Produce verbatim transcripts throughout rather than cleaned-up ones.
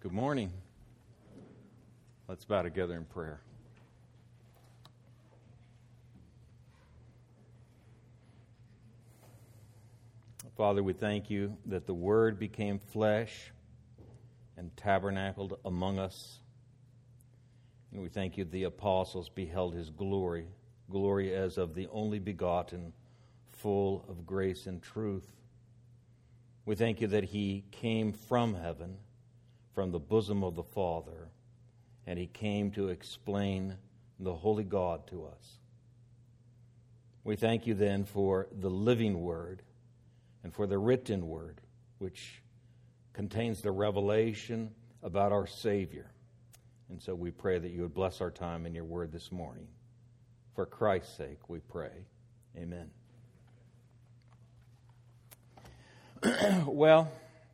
Good morning. Let's bow together in prayer. Father, we thank you that the Word became flesh and tabernacled among us. And we thank you the apostles beheld his glory, glory as of the only begotten, full of grace and truth. We thank you that he came from heaven, from the bosom of the Father, and he came to explain the holy God to us. We thank you then for the living Word and for the written Word, which contains the revelation about our Savior. And so we pray that you would bless our time in your Word this morning. For Christ's sake, we pray. Amen. Well,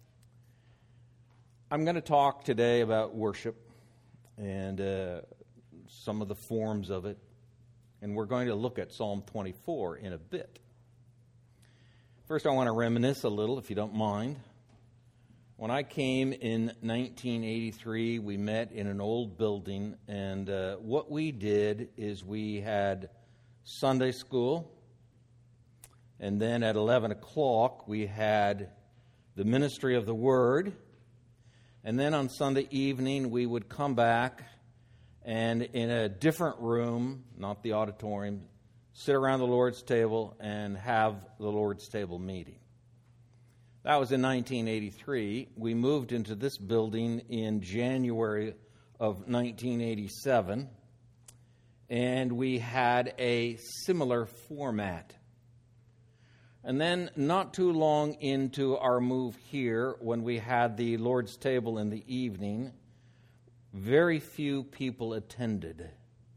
I'm going to talk today about worship and uh, some of the forms of it. And we're going to look at Psalm twenty-four in a bit. First, I want to reminisce a little, if you don't mind. When I came in nineteen eighty-three, we met in an old building, and uh, what we did is we had Sunday school, and then at eleven o'clock we had the ministry of the Word, and then on Sunday evening we would come back and in a different room, not the auditorium, sit around the Lord's table and have the Lord's table meeting. That was in nineteen eighty-three. We moved into this building in January of nineteen eighty-seven, and we had a similar format. And then not too long into our move here, when we had the Lord's table in the evening, very few people attended.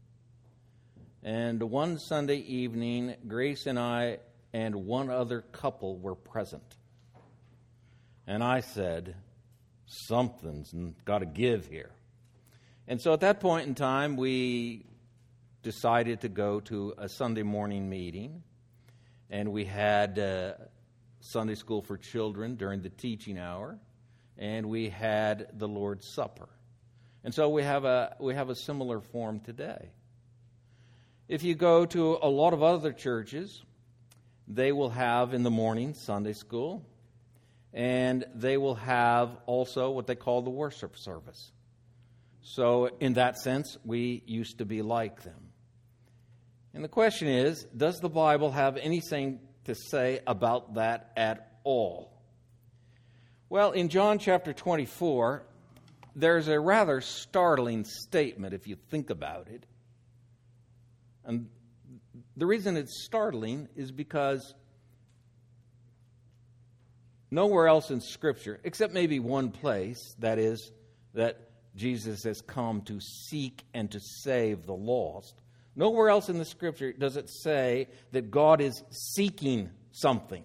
And one Sunday evening, Grace and I and one other couple were present. And I said, something's got to give here. And so at that point in time, we decided to go to a Sunday morning meeting. And we had uh, Sunday school for children during the teaching hour. And we had the Lord's Supper. And so we have a we have a similar form today. If you go to a lot of other churches, they will have in the morning Sunday school. And they will have also what they call the worship service. So in that sense, we used to be like them. And the question is, does the Bible have anything to say about that at all? Well, in John chapter twenty-four, there's a rather startling statement if you think about it. And the reason it's startling is because nowhere else in Scripture, except maybe one place, that is, that Jesus has come to seek and to save the lost. Nowhere else in the Scripture does it say that God is seeking something.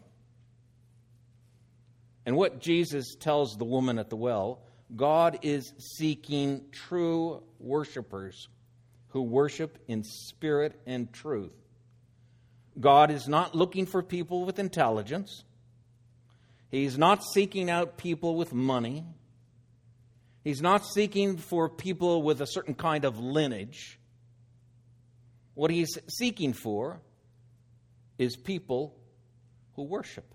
And what Jesus tells the woman at the well, God is seeking true worshipers who worship in spirit and truth. God is not looking for people with intelligence. He's not seeking out people with money. He's not seeking for people with a certain kind of lineage. What he's seeking for is people who worship.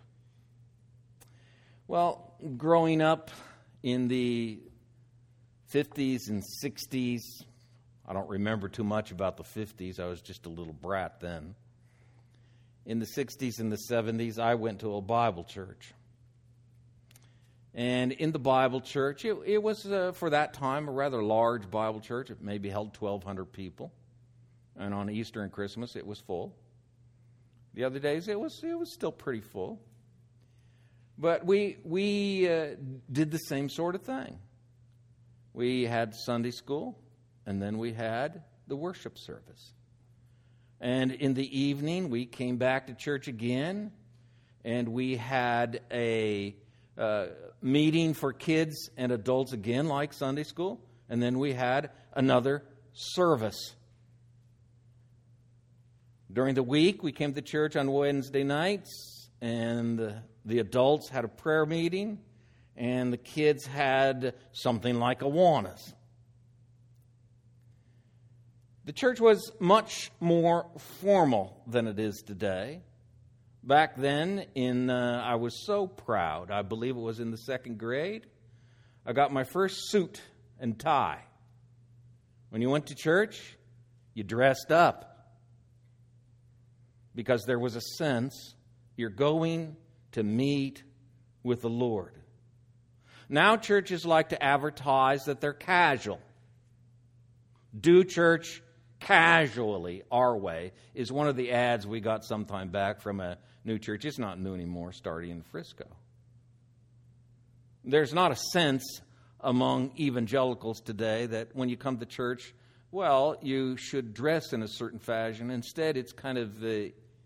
Well, growing up in the fifties and sixties, I don't remember too much about the fifties. I was just a little brat then. In the sixties and the seventies, I went to a Bible church. And in the Bible church, it, it was, uh, for that time, a rather large Bible church. It maybe held twelve hundred people. And on Easter and Christmas, it was full. The other days, it was it was still pretty full. But we we uh, did the same sort of thing. We had Sunday school, and then we had the worship service. And in the evening, we came back to church again, and we had a uh, meeting for kids and adults again, like Sunday school. And then we had another service. During the week, we came to church on Wednesday nights, and the, the adults had a prayer meeting, and the kids had something like Awanas. The church was much more formal than it is today. Back then, in uh, I was so proud. I believe it was in the second grade. I got my first suit and tie. When you went to church, you dressed up because there was a sense you're going to meet with the Lord. Now churches like to advertise that they're casual. Do church casually, our way, is one of the ads we got some time back from a new church. It's not new anymore, starting in Frisco. There's not a sense among evangelicals today that when you come to church, well, you should dress in a certain fashion. Instead, it's kind of uh,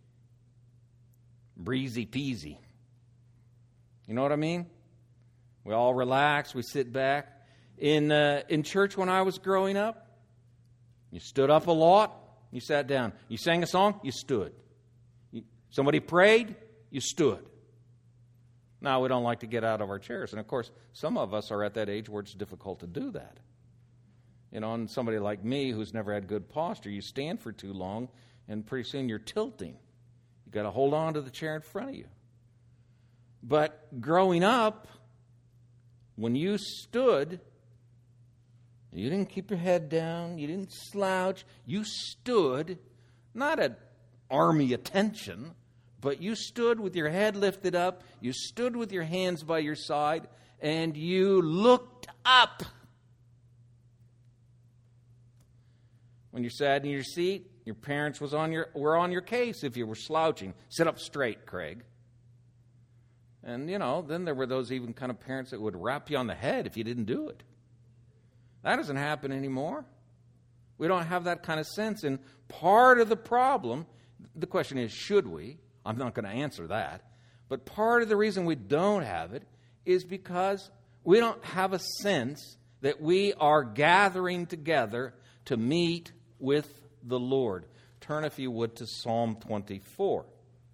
breezy peasy. You know what I mean? We all relax, we sit back. In uh, in church when I was growing up, you stood up a lot, you sat down. You sang a song, you stood. You, somebody prayed, you stood. Now, we don't like to get out of our chairs. And, of course, some of us are at that age where it's difficult to do that. You know, and somebody like me who's never had good posture, you stand for too long, and pretty soon you're tilting. You've got to hold on to the chair in front of you. But growing up, when you stood, you didn't keep your head down, you didn't slouch, you stood, not at army attention, but you stood with your head lifted up, you stood with your hands by your side, and you looked up. When you sat in your seat, your parents was on your were on your case if you were slouching. Sit up straight, Craig. And, you know, then there were those even kind of parents that would rap you on the head if you didn't do it. That doesn't happen anymore. We don't have that kind of sense. And part of the problem, the question is, should we? I'm not going to answer that. But part of the reason we don't have it is because we don't have a sense that we are gathering together to meet with the Lord. Turn, if you would, to Psalm twenty-four.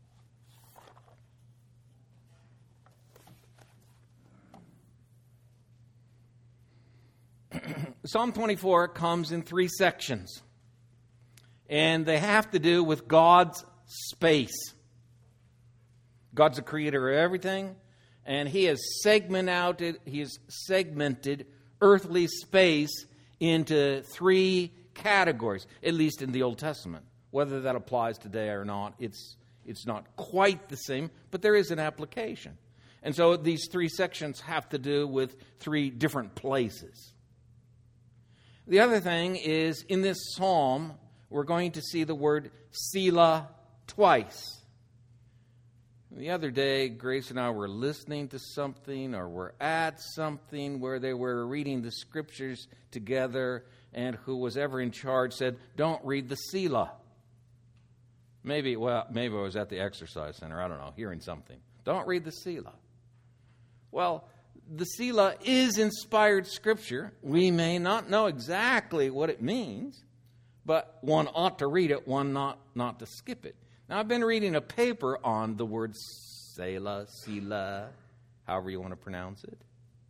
Psalm twenty-four comes in three sections, and they have to do with God's space. God's the creator of everything, and He has segmented, He has segmented earthly space into three categories, at least in the Old Testament. Whether that applies today or not, it's it's not quite the same, but there is an application. And so these three sections have to do with three different places. The other thing is, in this psalm, we're going to see the word Selah twice. The other day, Grace and I were listening to something, or were at something where they were reading the scriptures together, and who was ever in charge said, "Don't read the Selah." Maybe, well, maybe I was at the exercise center, I don't know, hearing something. Don't read the Selah. Well, the Selah is inspired scripture. We may not know exactly what it means, but one ought to read it, one not, not to skip it. Now, I've been reading a paper on the word Selah, Selah, however you want to pronounce it.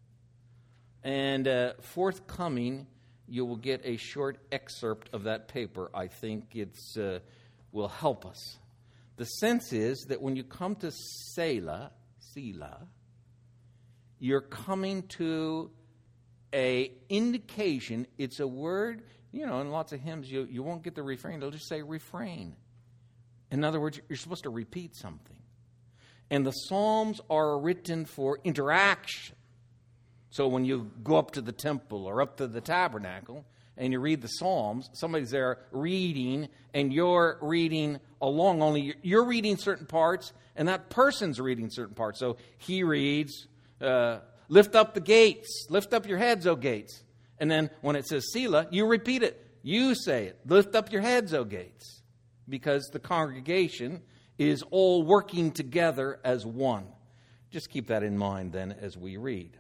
And uh, forthcoming, you will get a short excerpt of that paper. I think it uh, will help us. The sense is that when you come to Selah, Selah, you're coming to a indication. It's a word, you know, in lots of hymns, you, you won't get the refrain. They'll just say refrain. In other words, you're supposed to repeat something. And the Psalms are written for interaction. So when you go up to the temple or up to the tabernacle and you read the Psalms, somebody's there reading and you're reading along. Only you're reading certain parts and that person's reading certain parts. So he reads, Uh, lift up the gates. Lift up your heads, O gates. And then when it says Selah, you repeat it. You say it. Lift up your heads, O gates. Because the congregation is all working together as one. Just keep that in mind then as we read.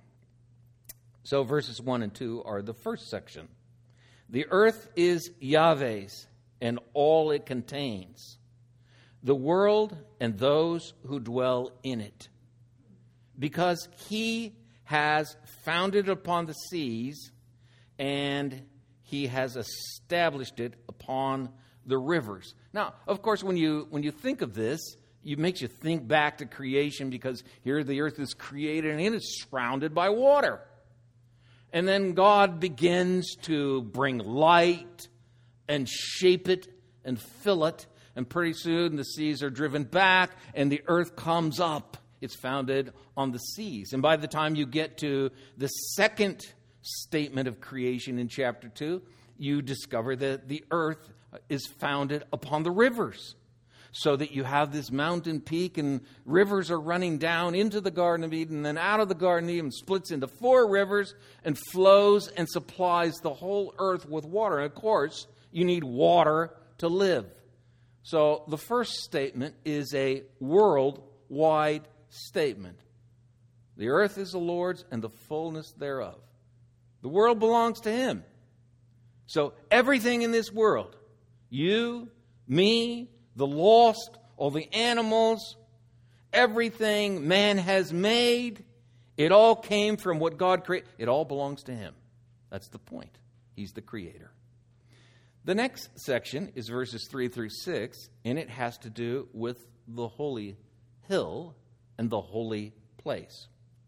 So verses one and two are the first section. The earth is Yahweh's and all it contains, the world and those who dwell in it. Because He has founded upon the seas, and he has established it upon the rivers. Now, of course, when you when you think of this, it makes you think back to creation, because here the earth is created and it is surrounded by water. And then God begins to bring light and shape it and fill it. And pretty soon the seas are driven back and the earth comes up. It's founded on the seas. And by the time you get to the second statement of creation in chapter two, you discover that the earth is founded upon the rivers. So that you have this mountain peak and rivers are running down into the Garden of Eden, and then out of the Garden of Eden splits into four rivers and flows and supplies the whole earth with water. And of course, you need water to live. So the first statement is a worldwide statement. The earth is the Lord's and the fullness thereof. The world belongs to Him. So everything in this world, you, me, the lost, all the animals, everything man has made, it all came from what God created. It all belongs to Him. That's the point. He's the creator. The next section is verses three through six, and it has to do with the holy hill and the holy place.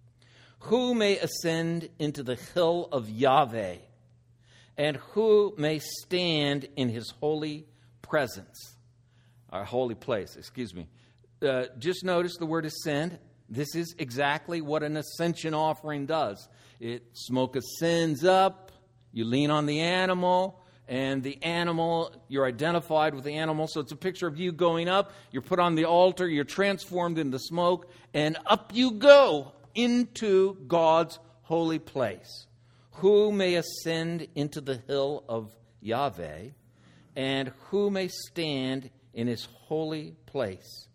Who may ascend into the hill of Yahweh, and who may stand in His holy presence? Our holy place, excuse me. Uh, just notice the word ascend. This is exactly what an ascension offering does. It smoke ascends up, you lean on the animal, and the animal, you're identified with the animal. So it's a picture of you going up, you're put on the altar, you're transformed into smoke, and up you go into God's holy place. Who may ascend into the hill of Yahweh, and who may stand in His holy place?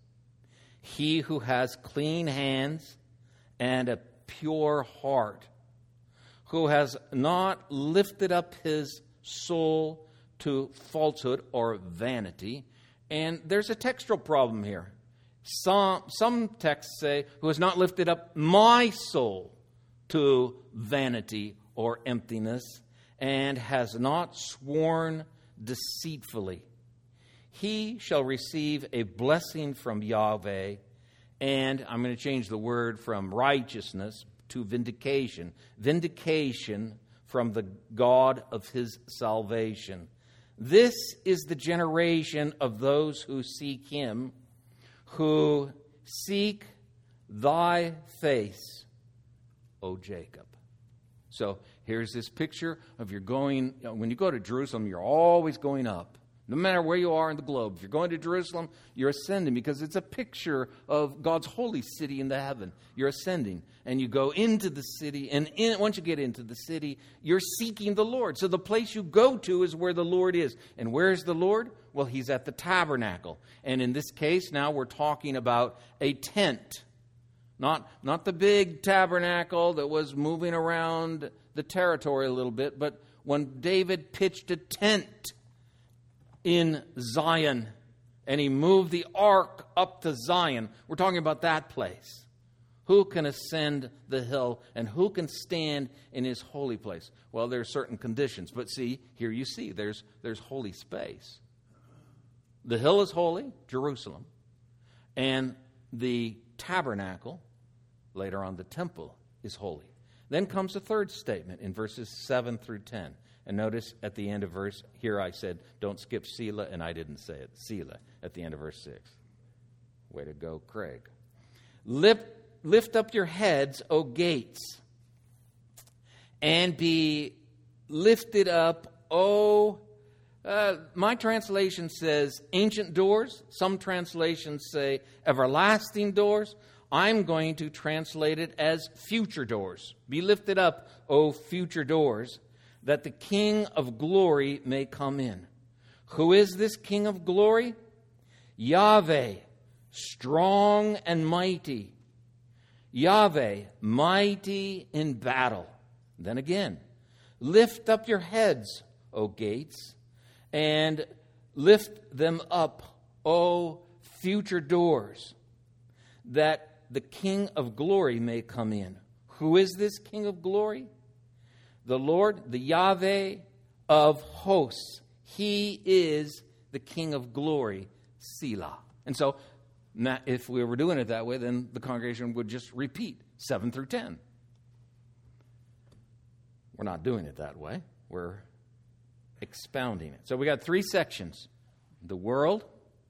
He who has clean hands and a pure heart, who has not lifted up his soul to falsehood or vanity. And there's a textual problem here. Some, some texts say, who has not lifted up my soul to vanity or emptiness, and has not sworn deceitfully. He shall receive a blessing from Yahweh, and I'm going to change the word from righteousness to vindication. Vindication from the God of his salvation. This is the generation of those who seek Him, who seek thy face, O Jacob. So here's this picture of you're going, when you go to Jerusalem, you're always going up. No matter where you are in the globe, if you're going to Jerusalem, you're ascending, because it's a picture of God's holy city in the heaven. You're ascending, and you go into the city, and in, once you get into the city, you're seeking the Lord. So the place you go to is where the Lord is. And where's the Lord? Well, He's at the tabernacle. And in this case, now we're talking about a tent. Not, not the big tabernacle that was moving around the territory a little bit, but when David pitched a tent in Zion, and he moved the ark up to Zion. We're talking about that place. Who can ascend the hill, and who can stand in His holy place? Well, there are certain conditions, but see, here you see, there's, there's holy space. The hill is holy, Jerusalem, and the tabernacle, later on the temple, is holy. Then comes the third statement in verses seven through ten. And notice at the end of verse, here I said, don't skip Selah, and I didn't say it. Selah at the end of verse six. Way to go, Craig. Lift, lift up your heads, O gates, and be lifted up, O... Uh, my translation says ancient doors. Some translations say everlasting doors. I'm going to translate it as future doors. Be lifted up, O future doors, that the King of glory may come in. Who is this King of glory? Yahweh, strong and mighty. Yahweh, mighty in battle. Then again, lift up your heads, O gates, and lift them up, O future doors, that the King of glory may come in. Who is this King of glory? The Lord, the Yahweh of hosts. He is the King of glory, Selah. And so, if we were doing it that way, then the congregation would just repeat seven through ten. We're not doing it that way. We're expounding it. So we got three sections. The world,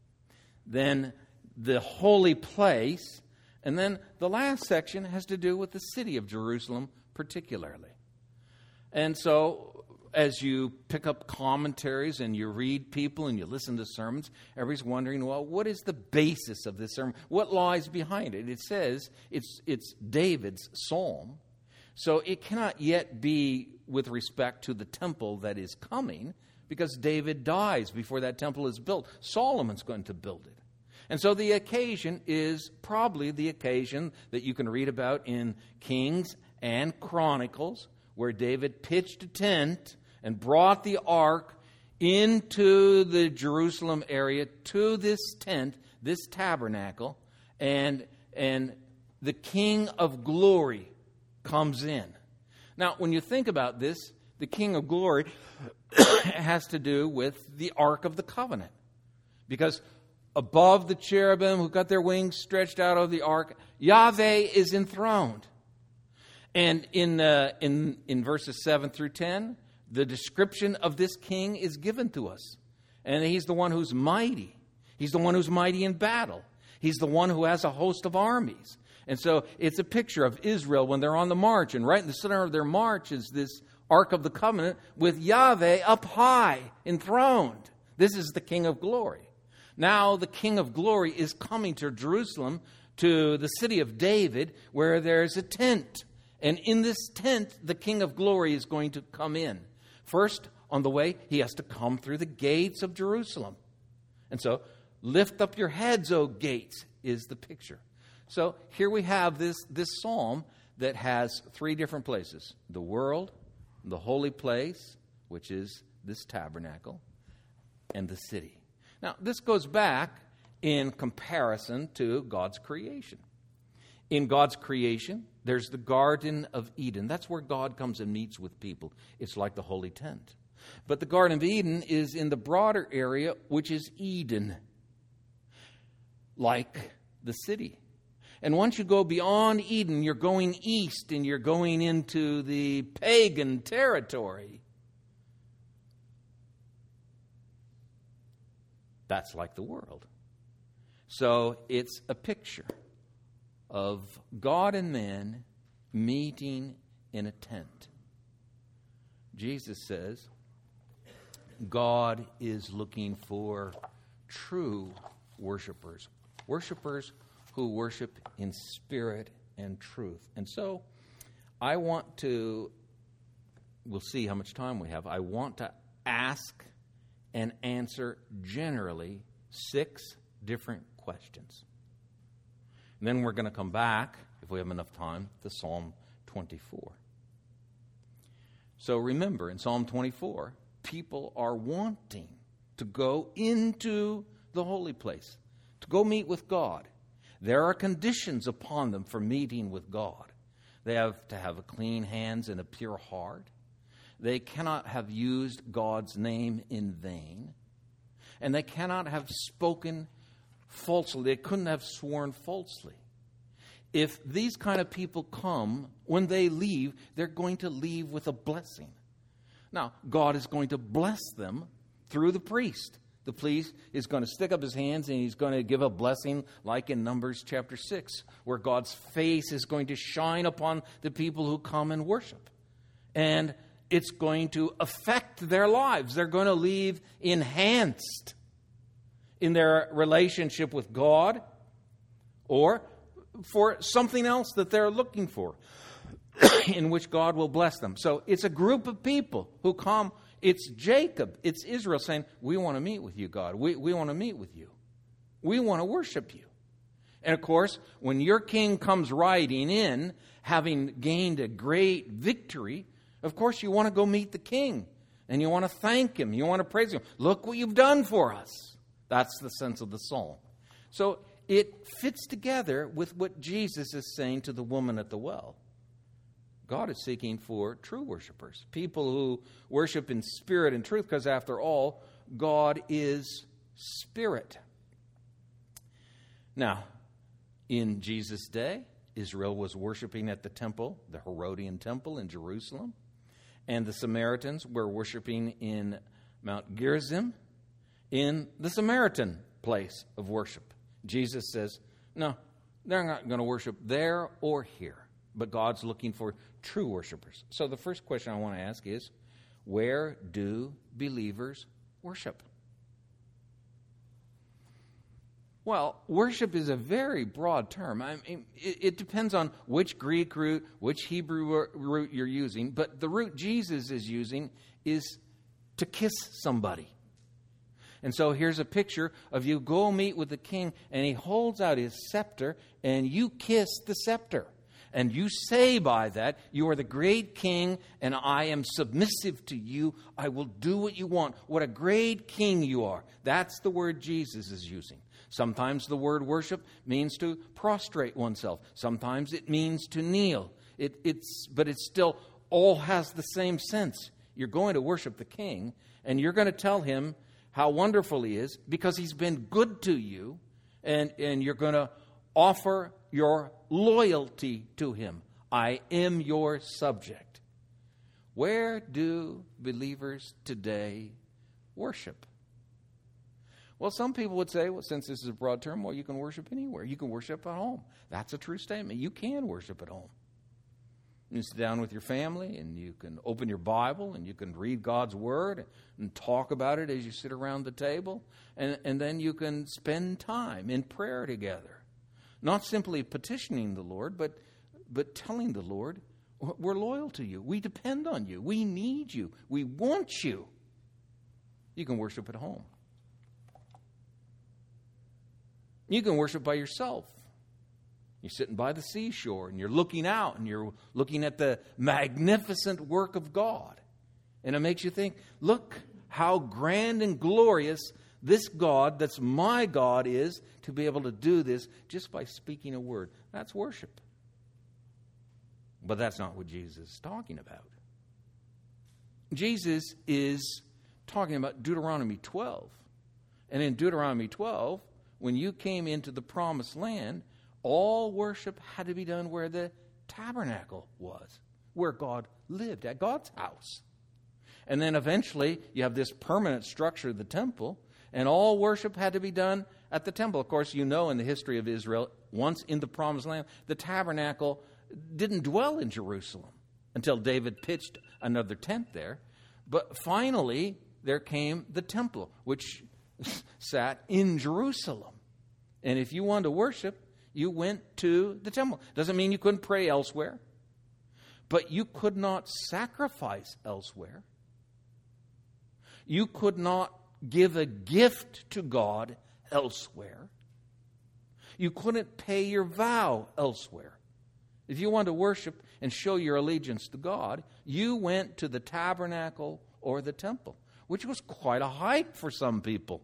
then the holy place, and then the last section has to do with the city of Jerusalem particularly. And so as you pick up commentaries and you read people and you listen to sermons, everybody's wondering, well, what is the basis of this sermon? What lies behind it? It says it's it's David's psalm. So it cannot yet be with respect to the temple that is coming, because David dies before that temple is built. Solomon's going to build it. And so the occasion is probably the occasion that you can read about in Kings and Chronicles, where David pitched a tent and brought the ark into the Jerusalem area to this tent, this tabernacle, and, and the King of glory comes in. Now, when you think about this, the King of glory has to do with the Ark of the Covenant. Because above the cherubim who got their wings stretched out of the ark, Yahweh is enthroned. And in, uh, in, in verses seven through ten, the description of this king is given to us. And he's the one who's mighty. He's the one who's mighty in battle. He's the one who has a host of armies. And so it's a picture of Israel when they're on the march. And right in the center of their march is this Ark of the Covenant with Yahweh up high, enthroned. This is the King of glory. Now the King of glory is coming to Jerusalem, to the city of David, where there's a tent. And in this tent, the King of glory is going to come in. First, on the way, he has to come through the gates of Jerusalem. And so, lift up your heads, O gates, is the picture. So here we have this, this psalm that has three different places. The world, the holy place, which is this tabernacle, and the city. Now, this goes back in comparison to God's creation. In God's creation, there's the Garden of Eden. That's where God comes and meets with people. It's like the holy tent. But the Garden of Eden is in the broader area, which is Eden, like the city. And once you go beyond Eden, you're going east and you're going into the pagan territory. That's like the world. So it's a picture of God and man meeting in a tent. Jesus says God is looking for true worshipers. Worshipers who worship in spirit and truth. And so I want to, we'll see how much time we have, I want to ask and answer generally six different questions. And then we're going to come back, if we have enough time, to Psalm twenty-four. So remember, in Psalm twenty-four, people are wanting to go into the holy place, to go meet with God. There are conditions upon them for meeting with God. They have to have clean hands and a pure heart. They cannot have used God's name in vain. And they cannot have spoken falsely. They couldn't have sworn falsely. If these kind of people come, when they leave, they're going to leave with a blessing. Now, God is going to bless them through the priest. The priest is going to stick up his hands and he's going to give a blessing like in Numbers chapter six, where God's face is going to shine upon the people who come and worship. And it's going to affect their lives. They're going to leave enhanced in their relationship with God or for something else that they're looking for in which God will bless them. So it's a group of people who come. It's Jacob, it's Israel saying, we want to meet with you, God. We, we want to meet with you. We want to worship you. And of course, when your king comes riding in, having gained a great victory, of course you want to go meet the king. And you want to thank him. You want to praise him. Look what you've done for us. That's the sense of the psalm. So it fits together with what Jesus is saying to the woman at the well. God is seeking for true worshipers, people who worship in spirit and truth, because after all, God is spirit. Now, in Jesus' day, Israel was worshiping at the temple, the Herodian temple in Jerusalem, and the Samaritans were worshiping in Mount Gerizim, in the Samaritan place of worship. Jesus says, no, they're not going to worship there or here, but God's looking for true worshipers. So the first question I want to ask is, where do believers worship? Well, worship is a very broad term. I mean, it, it depends on which Greek root, which Hebrew root you're using, but the root Jesus is using is to kiss somebody. And so here's a picture of you go meet with the king, and he holds out his scepter, and you kiss the scepter. And you say by that, you are the great king, and I am submissive to you. I will do what you want. What a great king you are. That's the word Jesus is using. Sometimes the word worship means to prostrate oneself. Sometimes it means to kneel. It, it's, but it still all has the same sense. You're going to worship the king, and you're going to tell him how wonderful he is because he's been good to you, and, and you're going to offer your loyalty to him. I am your subject. Where do believers today worship? Well, some people would say, well, since this is a broad term, well, you can worship anywhere. You can worship at home. That's a true statement. You can worship at home. You sit down with your family, and you can open your Bible, and you can read God's Word and talk about it as you sit around the table. And, and then you can spend time in prayer together. Not simply petitioning the Lord, but, but telling the Lord, we're loyal to you. We depend on you. We need you. We want you. You can worship at home. You can worship by yourself. You're sitting by the seashore and you're looking out and you're looking at the magnificent work of God. And it makes you think, look how grand and glorious this God that's my God is, to be able to do this just by speaking a word. That's worship. But that's not what Jesus is talking about. Jesus is talking about Deuteronomy twelve. And in Deuteronomy twelve, when you came into the promised land, all worship had to be done where the tabernacle was, where God lived, at God's house. And then eventually you have this permanent structure, the temple, and all worship had to be done at the temple. Of course, you know in the history of Israel, once in the promised land, the tabernacle didn't dwell in Jerusalem until David pitched another tent there. But finally, there came the temple, which sat in Jerusalem. And if you wanted to worship, you went to the temple. Doesn't mean you couldn't pray elsewhere, but you could not sacrifice elsewhere. You could not give a gift to God elsewhere. You couldn't pay your vow elsewhere. If you wanted to worship and show your allegiance to God, you went to the tabernacle or the temple, which was quite a hike for some people.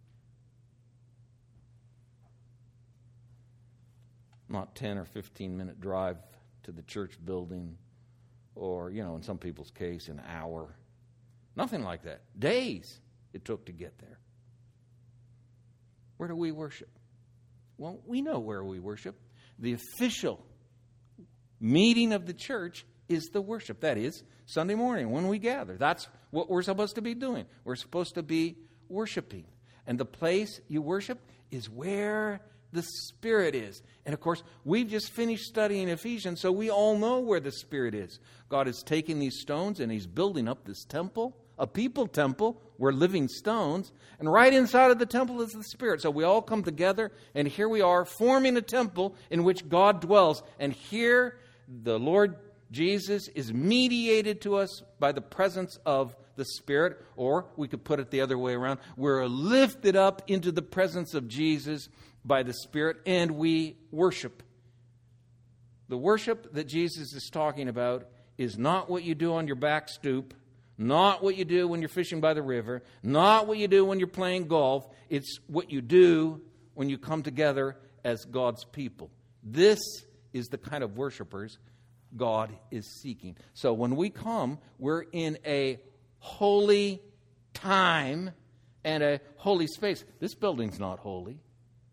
Not ten or fifteen minute drive to the church building, or, you know, in some people's case, an hour. Nothing like that. Days it took to get there. Where do we worship? Well, we know where we worship. The official meeting of the church is the worship. That is, Sunday morning when we gather. That's what we're supposed to be doing. We're supposed to be worshiping. And the place you worship is where the Spirit is. And of course, we've just finished studying Ephesians, so we all know where the Spirit is. God is taking these stones and He's building up this temple, a people temple. We're living stones. And right inside of the temple is the Spirit. So we all come together, and here we are forming a temple in which God dwells. And here the Lord Jesus is mediated to us by the presence of the Spirit. Or we could put it the other way around. We're lifted up into the presence of Jesus by the Spirit, and we worship. The worship that Jesus is talking about is not what you do on your back stoop, not what you do when you're fishing by the river, not what you do when you're playing golf. It's what you do when you come together as God's people. This is the kind of worshipers God is seeking. So when we come, we're in a holy time and a holy space. This building's not holy,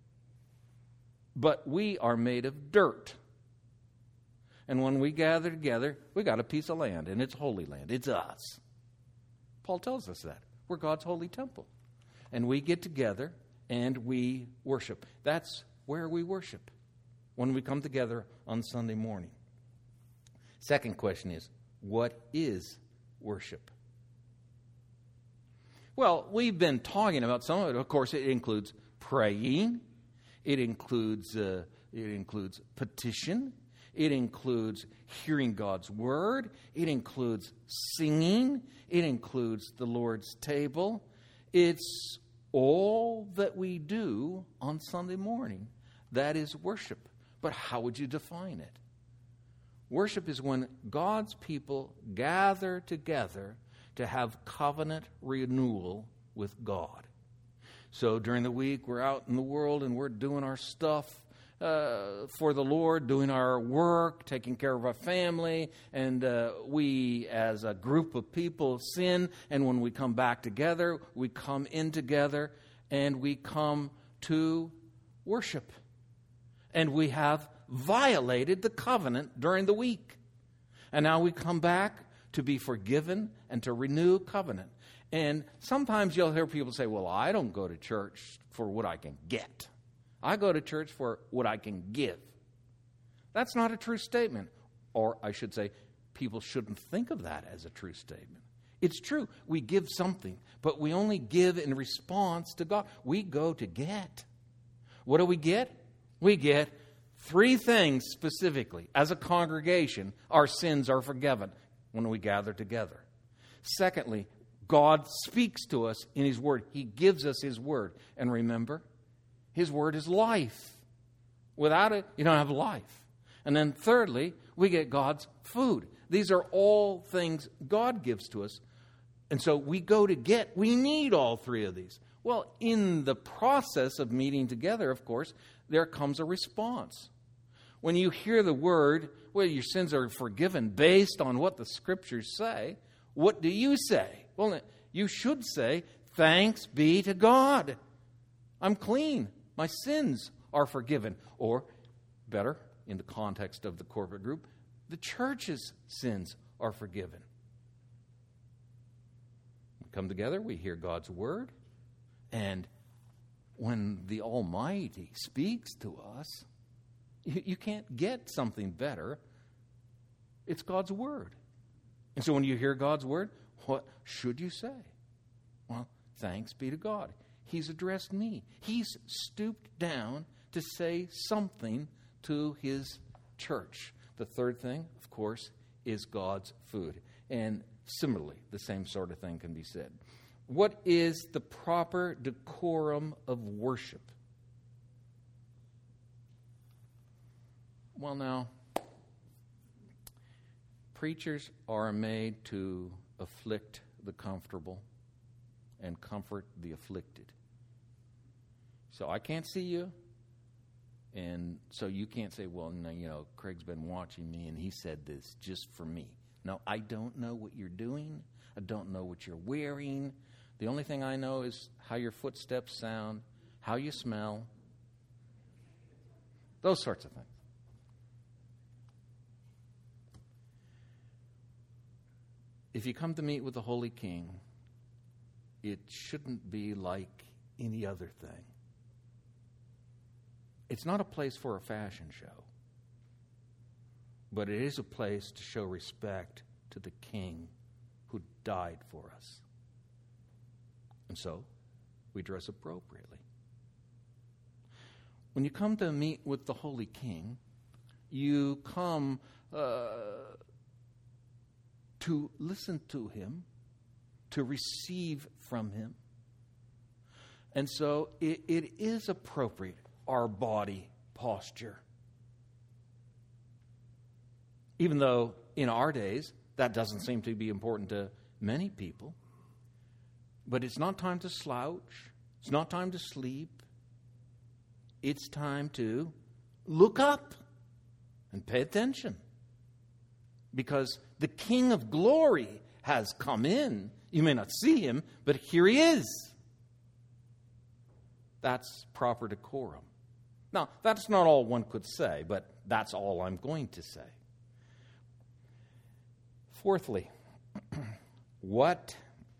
but we are made of dirt. And when we gather together, we got a piece of land, and it's holy land. It's us. Paul tells us that. We're God's holy temple. And we get together and we worship. That's where we worship, when we come together on Sunday morning. Second question is, what is worship? Well, we've been talking about some of it. Of course, it includes praying. It includes uh, it includes petition. It includes hearing God's word. It includes singing. It includes the Lord's table. It's all that we do on Sunday morning. That is worship. But how would you define it? Worship is when God's people gather together to have covenant renewal with God. So during the week, we're out in the world and we're doing our stuff uh, for the Lord, doing our work, taking care of our family, and uh, we as a group of people sin, and when we come back together, we come in together and we come to worship. And we have violated the covenant during the week. And now we come back to be forgiven and to renew covenant. And sometimes you'll hear people say, well, I don't go to church for what I can get. I go to church for what I can give. That's not a true statement. Or I should say, people shouldn't think of that as a true statement. It's true. We give something, but we only give in response to God. We go to get. What do we get? We get three things specifically. As a congregation, our sins are forgiven when we gather together. Secondly, God speaks to us in His Word. He gives us His Word. And remember, His Word is life. Without it, you don't have life. And then thirdly, we get God's food. These are all things God gives to us. And so we go to get. We need all three of these. Well, in the process of meeting together, of course, there comes a response. When you hear the word, well, your sins are forgiven based on what the Scriptures say, what do you say? Well, you should say, thanks be to God. I'm clean. My sins are forgiven. Or, better, in the context of the corporate group, the church's sins are forgiven. We come together, we hear God's word, and when the Almighty speaks to us, you, you can't get something better. It's God's word. And so when you hear God's word, what should you say? Well, thanks be to God. He's addressed me. He's stooped down to say something to His church. The third thing, of course, is God's food. And similarly, the same sort of thing can be said. What is the proper decorum of worship? Well, now, preachers are made to afflict the comfortable and comfort the afflicted. So I can't see you, and so you can't say, well, no, you know, Craig's been watching me and he said this just for me. No, I don't know what you're doing. I don't know what you're wearing. The only thing I know is how your footsteps sound, how you smell, those sorts of things. If you come to meet with the Holy King, it shouldn't be like any other thing. It's not a place for a fashion show, but it is a place to show respect to the King who died for us. And so, we dress appropriately. When you come to meet with the Holy King, you come uh, to listen to Him, to receive from Him. And so, it, it is appropriate, our body posture. Even though, in our days, that doesn't seem to be important to many people. But it's not time to slouch. It's not time to sleep. It's time to look up and pay attention. because the King of glory has come in. You may not see him, but here he is. That's proper decorum. Now, that's not all one could say, but that's all I'm going to say. Fourthly, what,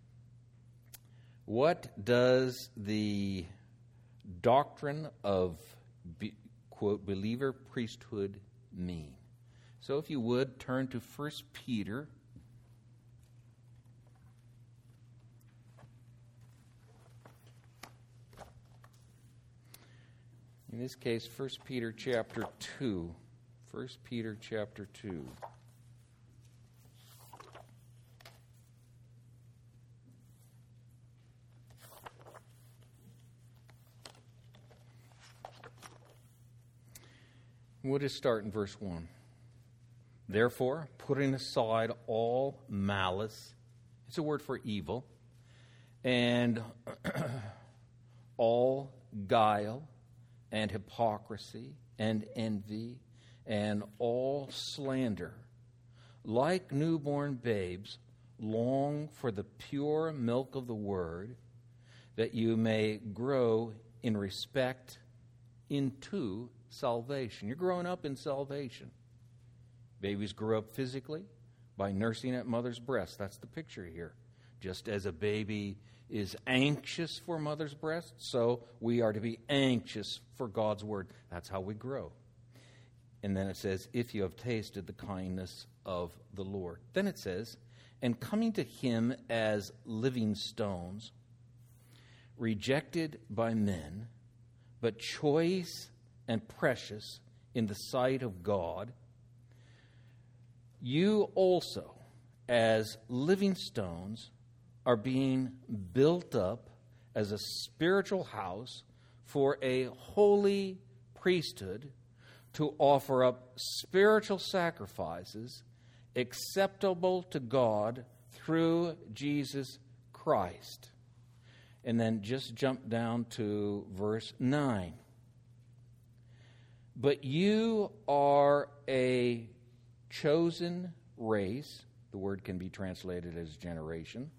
what does the doctrine of, be, quote, believer priesthood mean? So if you would, turn to First Peter. In this case, First Peter chapter two. First Peter chapter two. We'll just start in verse one. Therefore, putting aside all malice, it's a word for evil, and all guile, and hypocrisy, and envy, and all slander. Like newborn babes, long for the pure milk of the word, that you may grow in respect into salvation. You're growing up in salvation. Babies grow up physically by nursing at mother's breast. That's the picture here. Just as a baby is anxious for mother's breast, so we are to be anxious for God's word. That's how we grow. And then it says, if you have tasted the kindness of the Lord. Then it says, and coming to him as living stones, rejected by men, but choice and precious in the sight of God, you also, as living stones, are being built up as a spiritual house for a holy priesthood to offer up spiritual sacrifices acceptable to God through Jesus Christ. And then just jump down to verse nine. But you are a chosen race. The word can be translated as generation.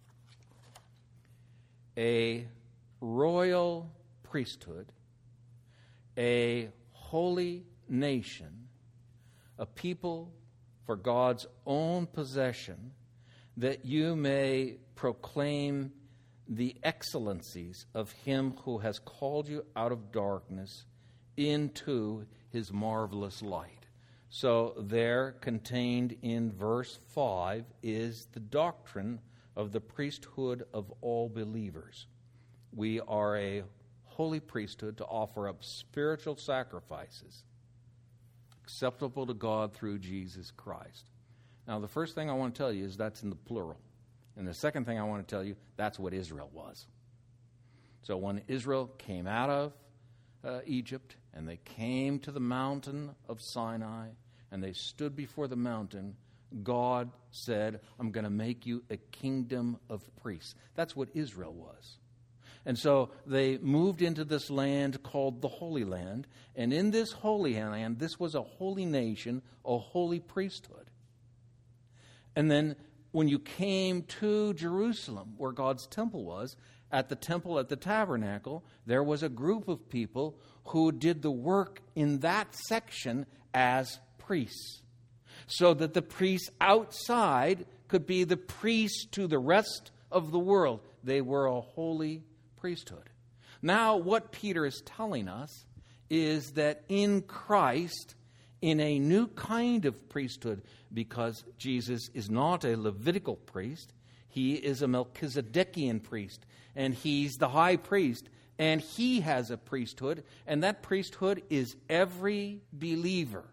A royal priesthood, a holy nation, a people for God's own possession, that you may proclaim the excellencies of him who has called you out of darkness into his marvelous light. So there, contained in verse five, is the doctrine of the priesthood of all believers. We are a holy priesthood to offer up spiritual sacrifices acceptable to God through Jesus Christ. Now, the first thing I want to tell you is that's in the plural. And the second thing I want to tell you, that's what Israel was. So when Israel came out of uh, Egypt and they came to the mountain of Sinai and they stood before the mountain, God said, I'm going to make you a kingdom of priests. That's what Israel was. And so they moved into this land called the Holy Land. And in this Holy Land, this was a holy nation, a holy priesthood. And then when you came to Jerusalem, where God's temple was, at the temple, at the tabernacle, there was a group of people who did the work in that section as priests. So that the priests outside could be the priests to the rest of the world. They were a holy priesthood. Now, what Peter is telling us is that in Christ, in a new kind of priesthood, because Jesus is not a Levitical priest, he is a Melchizedekian priest, and he's the high priest, and he has a priesthood, and that priesthood is every believer.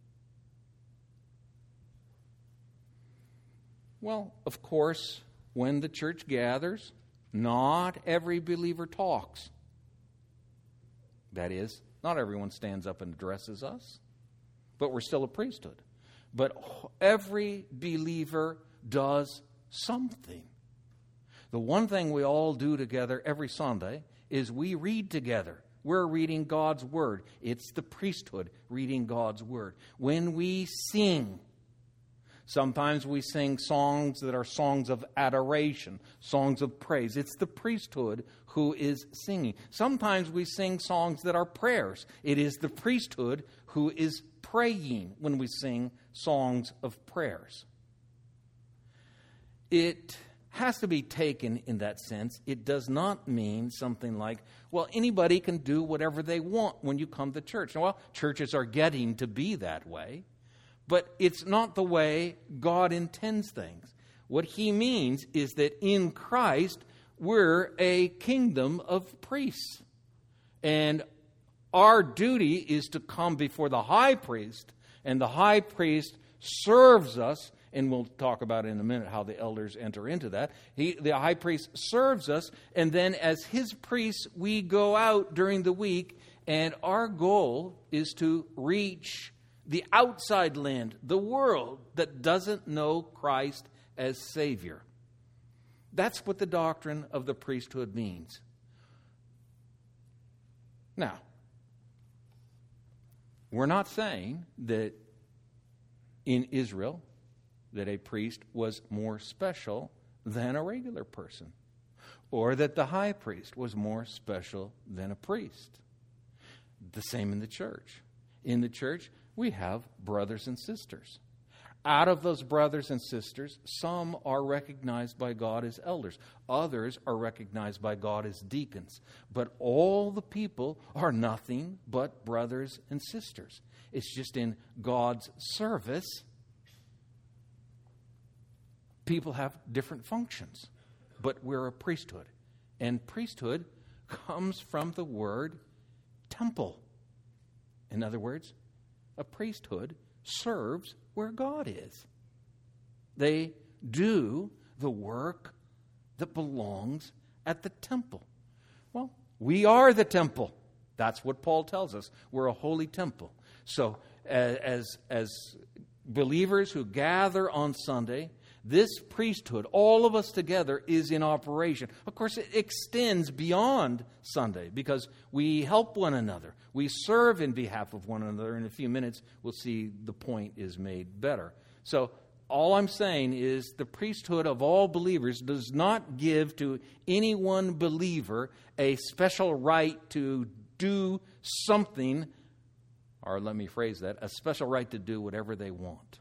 Well, of course, when the church gathers, not every believer talks. That is, not everyone stands up and addresses us, but we're still a priesthood. But every believer does something. The one thing we all do together every Sunday is we read together. We're reading God's Word. It's the priesthood reading God's Word. When we sing, Sometimes we sing songs that are songs of adoration, songs of praise. It's the priesthood who is singing. Sometimes we sing songs that are prayers. It is the priesthood who is praying when we sing songs of prayers. It has to be taken in that sense. It does not mean something like, well, anybody can do whatever they want when you come to church. Well, churches are getting to be that way, but it's not the way God intends things. What he means is that in Christ, we're a kingdom of priests. And our duty is to come before the high priest, and the high priest serves us. And we'll talk about in a minute how the elders enter into that. He, the high priest serves us, and then as his priests, we go out during the week, and our goal is to reach the outside land, the world that doesn't know Christ as Savior. That's what the doctrine of the priesthood means. Now, we're not saying that in Israel, that a priest was more special than a regular person, or that the high priest was more special than a priest. The same in the church. In the church, we have brothers and sisters. Out of those brothers and sisters, some are recognized by God as elders. Others are recognized by God as deacons. But all the people are nothing but brothers and sisters. It's just in God's service, people have different functions, but we're a priesthood. And priesthood comes from the word temple. In other words, a priesthood serves where God is. They do the work that belongs at the temple. Well, we are the temple. That's what Paul tells us. We're a holy temple. So as, as believers who gather on Sunday, this priesthood, all of us together, is in operation. Of course, it extends beyond Sunday because we help one another. We serve in behalf of one another. In a few minutes, we'll see the point is made better. So all I'm saying is the priesthood of all believers does not give to any one believer a special right to do something, or let me phrase that, a special right to do whatever they want.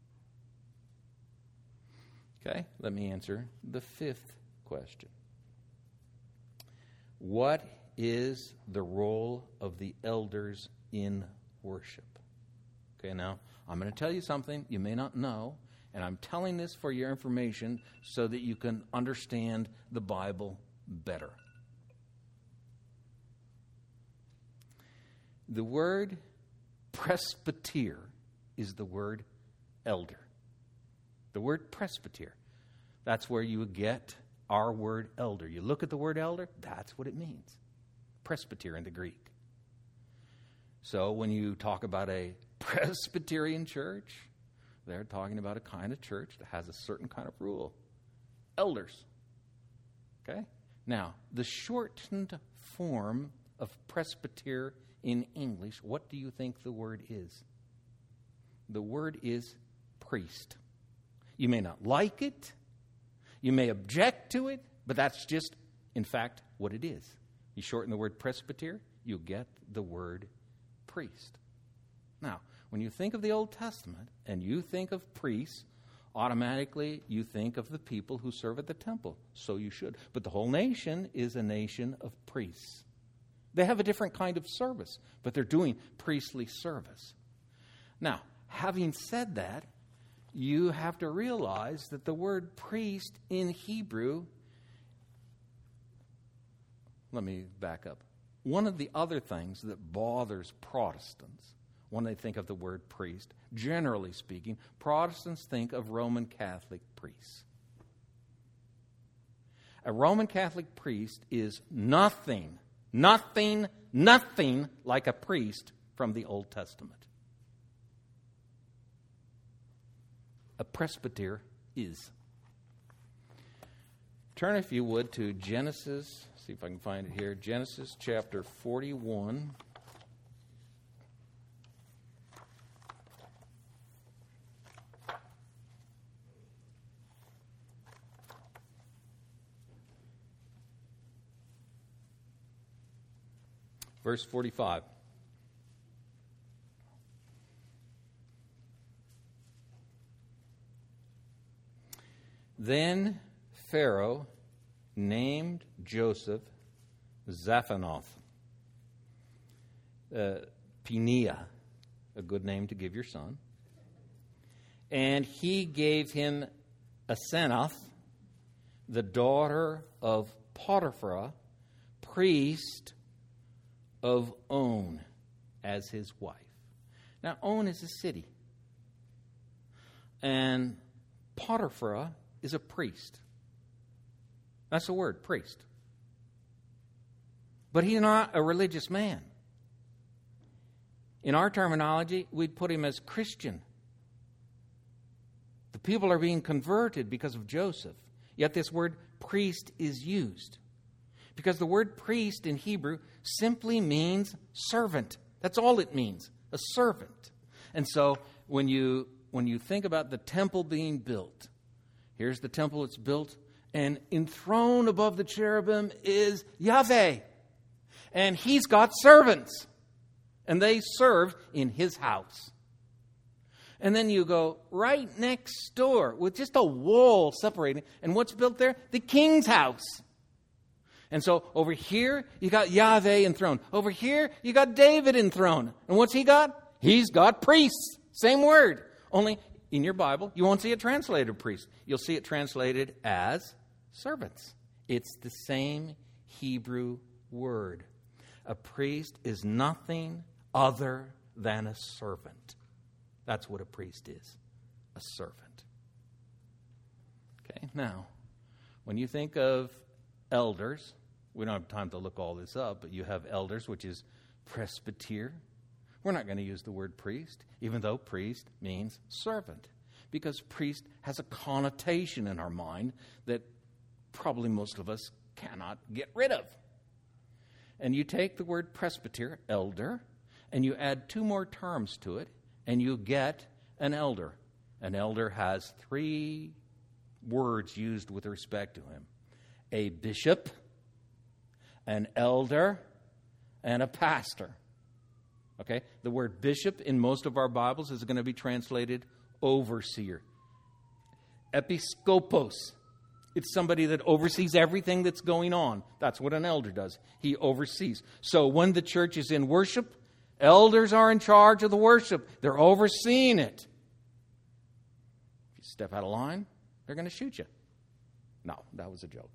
Okay, let me answer the fifth question. What is the role of the elders in worship? Okay, now, I'm going to tell you something you may not know, and I'm telling this for your information so that you can understand the Bible better. The word presbyter is the word elder. The word presbyter, that's where you get our word elder. You look at the word elder, that's what it means. Presbyter in the Greek. So when you talk about a Presbyterian church, they're talking about a kind of church that has a certain kind of rule. Elders. Okay? Now, the shortened form of presbyter in English, what do you think the word is? The word is priest. You may not like it. You may object to it, but that's just, in fact, what it is. You shorten the word presbyter, you get the word priest. Now, when you think of the Old Testament and you think of priests, automatically you think of the people who serve at the temple. So you should. But the whole nation is a nation of priests. They have a different kind of service, but they're doing priestly service. Now, having said that, you have to realize that the word priest in Hebrew, let me back up. One of the other things that bothers Protestants when they think of the word priest, generally speaking, Protestants think of Roman Catholic priests. A Roman Catholic priest is nothing, nothing, nothing like a priest from the Old Testament. A presbyter is. Turn, if you would, to Genesis. See if I can find it here. Genesis chapter forty-one. verse forty-five. Then Pharaoh named Joseph Zaphanath, uh, Peniah, a good name to give your son. And he gave him Asenath, the daughter of Potiphar, priest of On, as his wife. Now, On is a city. And Potiphar is a priest. That's the word, priest. But he's not a religious man. In our terminology, we'd put him as Christian. The people are being converted because of Joseph. Yet this word priest is used. Because the word priest in Hebrew simply means servant. That's all it means, a servant. And so when you when you think about the temple being built, here's the temple it's built, and enthroned above the cherubim is Yahweh. And he's got servants. And they serve in his house. And then you go right next door with just a wall separating. And what's built there? The king's house. And so over here, you got Yahweh enthroned. Over here, you got David enthroned. And what's he got? He's got priests. Same word. Only in your Bible, you won't see it translated priest. You'll see it translated as servants. It's the same Hebrew word. A priest is nothing other than a servant. That's what a priest is, a servant. Okay, now, when you think of elders, we don't have time to look all this up, but you have elders, which is presbyter. We're not going to use the word priest, even though priest means servant, because priest has a connotation in our mind that probably most of us cannot get rid of. And you take the word presbyter, elder, and you add two more terms to it, and you get an elder. An elder has three words used with respect to him. A bishop, an elder, and a pastor. Okay? The word bishop in most of our Bibles is going to be translated overseer. Episkopos. It's somebody that oversees everything that's going on. That's what an elder does. He oversees. So when the church is in worship, elders are in charge of the worship. They're overseeing it. If you step out of line, they're going to shoot you. No, that was a joke.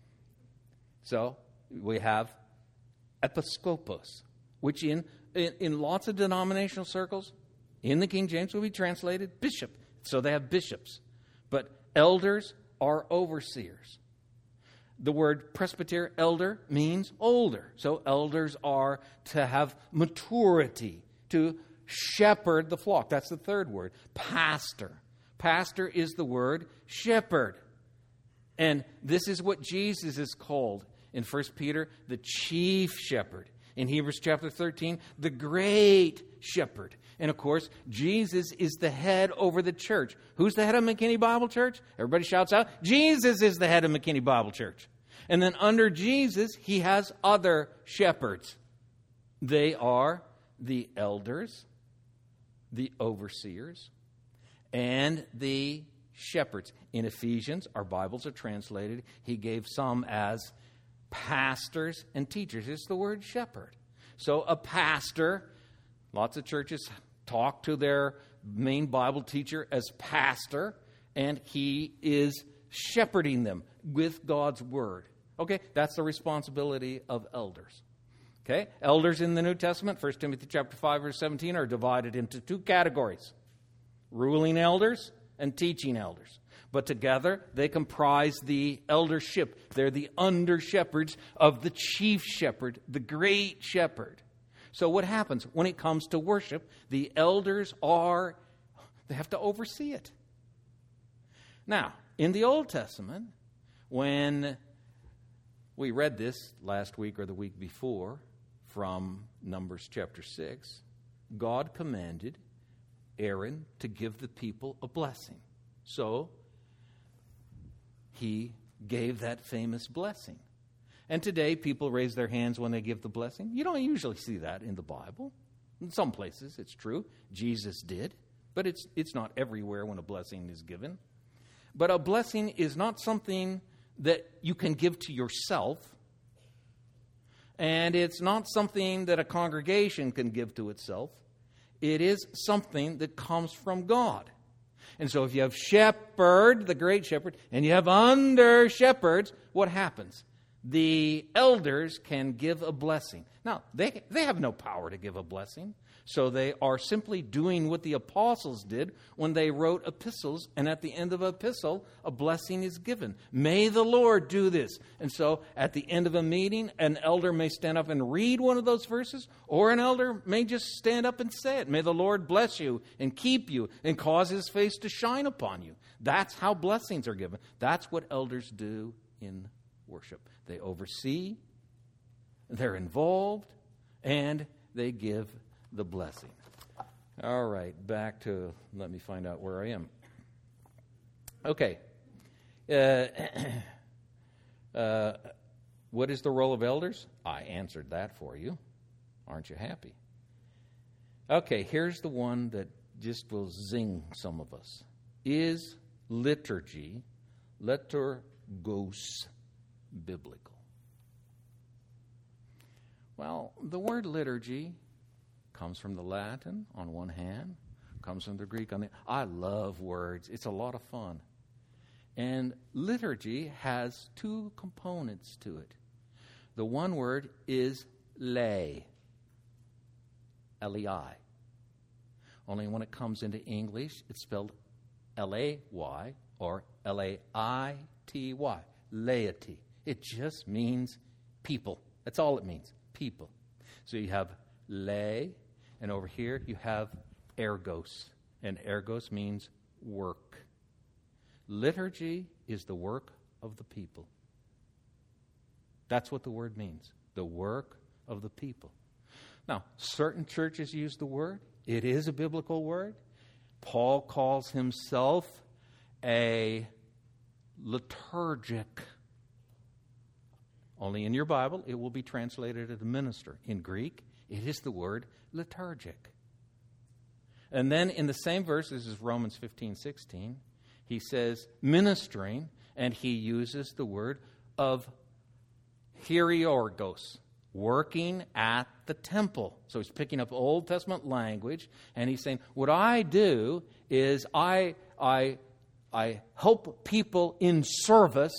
So we have episkopos, which in, in, in lots of denominational circles, in the King James will be translated bishop. So they have bishops. But elders are overseers. The word presbyter, elder, means older. So elders are to have maturity, to shepherd the flock. That's the third word. Pastor. Pastor is the word shepherd. And this is what Jesus is called in First Peter, the chief shepherd. In Hebrews chapter thirteen, the great shepherd. And of course, Jesus is the head over the church. Who's the head of McKinney Bible Church? Everybody shouts out, Jesus is the head of McKinney Bible Church. And then under Jesus, he has other shepherds. They are the elders, the overseers, and the shepherds. In Ephesians, our Bibles are translated, he gave some as pastors and teachers. It's the word shepherd. So a pastor, lots of churches talk to their main Bible teacher as pastor, and he is shepherding them with God's word. Okay, that's the responsibility of elders. Okay, elders in the New Testament, First Timothy chapter five, verse seventeen, are divided into two categories: ruling elders and teaching elders. But together, they comprise the eldership. They're the under-shepherds of the chief shepherd, the great shepherd. So what happens when it comes to worship? The elders are, they have to oversee it. Now, in the Old Testament, when we read this last week or the week before from Numbers chapter six, God commanded Aaron to give the people a blessing. So he gave that famous blessing. And today, people raise their hands when they give the blessing. You don't usually see that in the Bible. In some places, it's true. Jesus did. But it's it's not everywhere when a blessing is given. But a blessing is not something that you can give to yourself. And it's not something that a congregation can give to itself. It is something that comes from God. And so if you have shepherd, the great shepherd, and you have under shepherds, what happens? The elders can give a blessing. Now, they they have no power to give a blessing. So they are simply doing what the apostles did when they wrote epistles. And at the end of an epistle, a blessing is given. May the Lord do this. And so at the end of a meeting, an elder may stand up and read one of those verses. Or an elder may just stand up and say it. May the Lord bless you and keep you and cause his face to shine upon you. That's how blessings are given. That's what elders do in worship. They oversee, they're involved, and they give the blessing. All right, back to, let me find out where I am. Okay. Uh, uh, what is the role of elders? I answered that for you. Aren't you happy? Okay, here's the one that just will zing some of us. Is liturgy, liturgos, biblical? Well, the word liturgy comes from the Latin on one hand, comes from the Greek on the other. I love words. It's a lot of fun. And liturgy has two components to it. The one word is lay, L E I. Only when it comes into English, it's spelled L A Y or L A I T Y, laity. It just means people. That's all it means, people. So you have lay, and over here you have ergos, and ergos means work. Liturgy is the work of the people. That's what the word means, the work of the people. Now, certain churches use the word. It is a biblical word. Paul calls himself a liturgic. Only in your Bible, it will be translated as a minister. In Greek, it is the word liturgic. And then in the same verse, this is Romans fifteen sixteen, he says ministering, and he uses the word of hierorgos, working at the temple. So he's picking up Old Testament language, and he's saying, what I do is I, I, I help people in service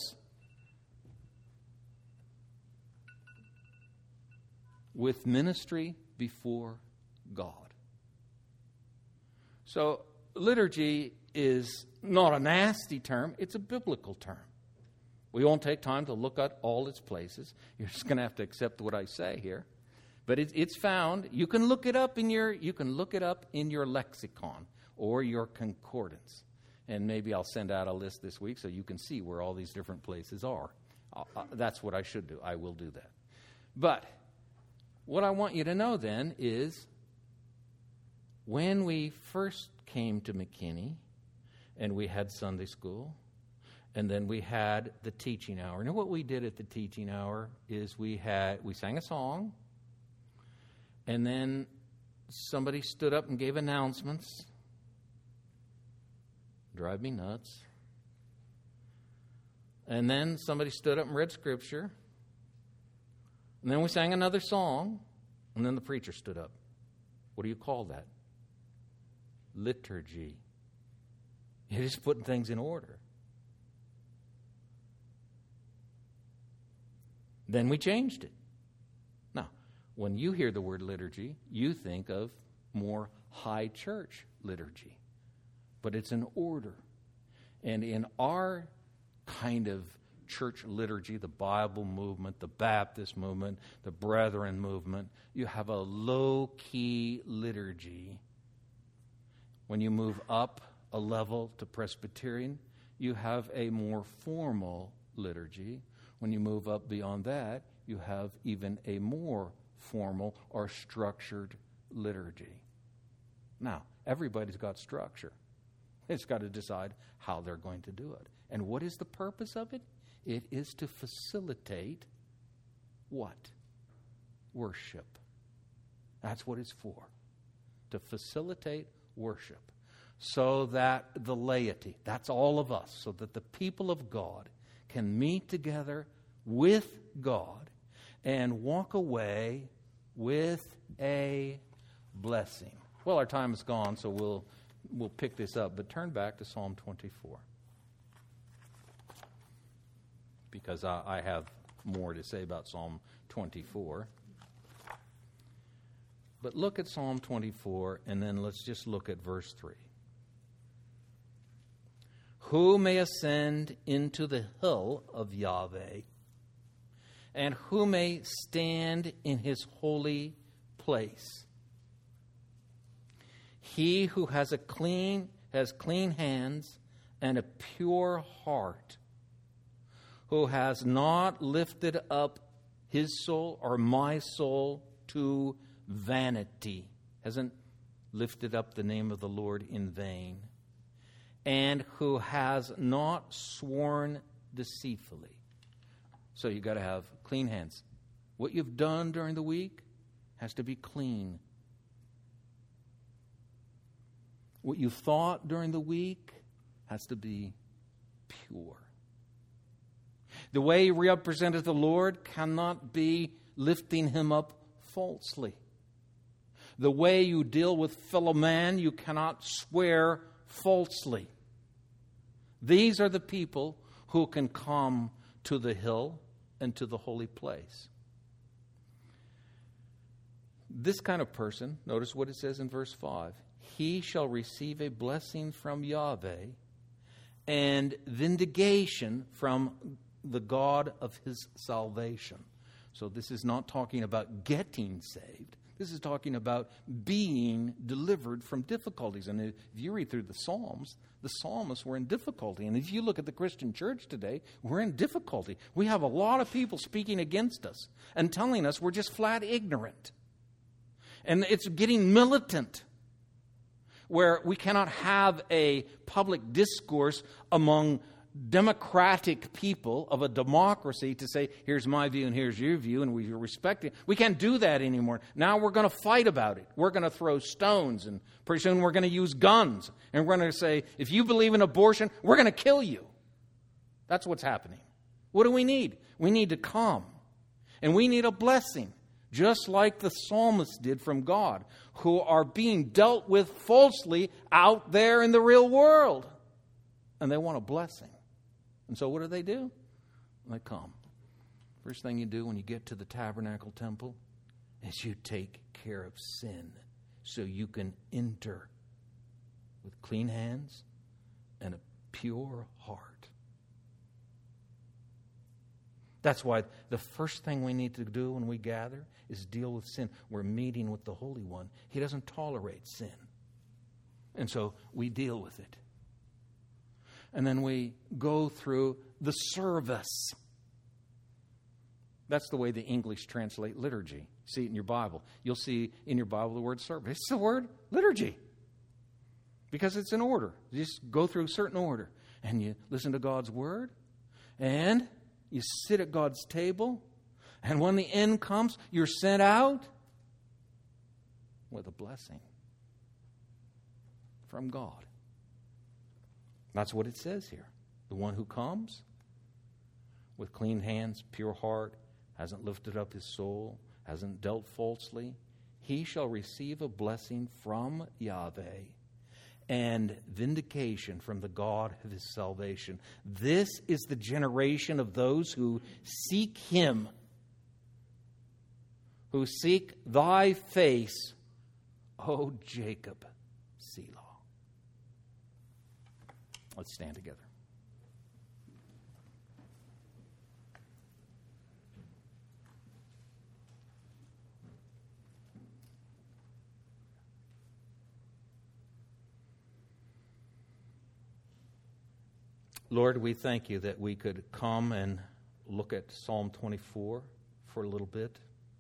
with ministry before God. So liturgy is not a nasty term, it's a biblical term. We won't take time to look at all its places. You're just going to have to accept what I say here. But it, it's found. You can look it up in your you can look it up in your lexicon or your concordance. And maybe I'll send out a list this week so you can see where all these different places are. Uh, uh, that's what I should do. I will do that. But what I want you to know then is when we first came to McKinney and we had Sunday school, and then we had the teaching hour. Now, what we did at the teaching hour is we had we sang a song, and then somebody stood up and gave announcements. Drive me nuts. And then somebody stood up and read scripture. And then we sang another song, and then the preacher stood up. What do you call that? Liturgy. It is putting things in order. Then we changed it. Now, when you hear the word liturgy, you think of more high church liturgy. But it's an order. And in our kind of church liturgy, the Bible movement, the Baptist movement, the Brethren movement, you have a low-key liturgy. When you move up a level to Presbyterian, you have a more formal liturgy. When you move up beyond that, you have even a more formal or structured liturgy. Now, everybody's got structure. It's got to decide how they're going to do it. And what is the purpose of it? It is to facilitate what? Worship. That's what it's for. To facilitate worship. So that the laity, that's all of us, so that the people of God can meet together with God and walk away with a blessing. Well, our time is gone, so we'll we'll pick this up. But turn back to Psalm twenty-four. Because I, I have more to say about Psalm twenty-four. But look at Psalm twenty-four, and then let's just look at verse three. Who may ascend into the hill of Yahweh, and who may stand in his holy place? He who has a clean has clean hands and a pure heart, who has not lifted up his soul or my soul to vanity, hasn't lifted up the name of the Lord in vain, and who has not sworn deceitfully. So you've got to have clean hands. What you've done during the week has to be clean. What you thought during the week has to be pure. The way you represented the Lord cannot be lifting him up falsely. The way you deal with fellow man, you cannot swear falsely. These are the people who can come to the hill and to the holy place. This kind of person, notice what it says in verse five, he shall receive a blessing from Yahweh and vindication from the God of his salvation. So this is not talking about getting saved. This is talking about being delivered from difficulties. And if you read through the Psalms, the psalmists were in difficulty. And if you look at the Christian church today, we're in difficulty. We have a lot of people speaking against us and telling us we're just flat ignorant. And it's getting militant, where we cannot have a public discourse among democratic people of a democracy to say, here's my view and here's your view, and we respect it. We can't do that anymore. Now we're going to fight about it. We're going to throw stones, and pretty soon we're going to use guns. And we're going to say, if you believe in abortion, we're going to kill you. That's what's happening. What do we need? We need to come. And we need a blessing, just like the psalmist did from God, who are being dealt with falsely out there in the real world. And they want a blessing. And so what do they do? They come. First thing you do when you get to the tabernacle temple is you take care of sin so you can enter with clean hands and a pure heart. That's why the first thing we need to do when we gather is deal with sin. We're meeting with the Holy One. He doesn't tolerate sin. And so we deal with it. And then we go through the service. That's the way the English translate liturgy. See it in your Bible. You'll see in your Bible the word service. It's the word liturgy. Because it's in order. You just go through a certain order. And you listen to God's word. And you sit at God's table. And when the end comes, you're sent out with a blessing from God. That's what it says here. The one who comes with clean hands, pure heart, hasn't lifted up his soul, hasn't dealt falsely, he shall receive a blessing from Yahweh and vindication from the God of his salvation. This is the generation of those who seek him, who seek thy face, O Jacob, Selah. Let's stand together. Lord, we thank you that we could come and look at Psalm twenty-four for a little bit.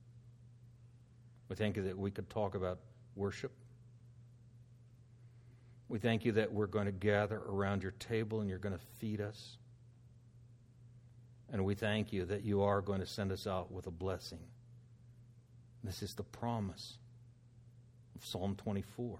We thank you that we could talk about worship. We thank you that we're going to gather around your table and you're going to feed us. And we thank you that you are going to send us out with a blessing. This is the promise of Psalm twenty-four.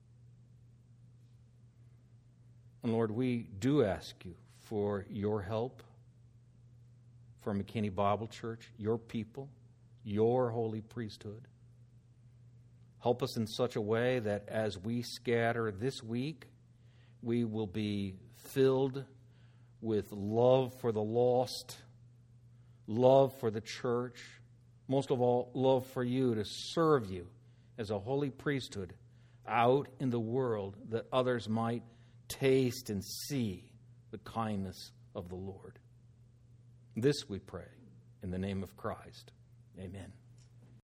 And Lord, we do ask you for your help for McKinney Bible Church, your people, your holy priesthood. Help us in such a way that as we scatter this week, we will be filled with love for the lost, love for the church, most of all, love for you to serve you as a holy priesthood out in the world that others might taste and see the kindness of the Lord. This we pray in the name of Christ. Amen.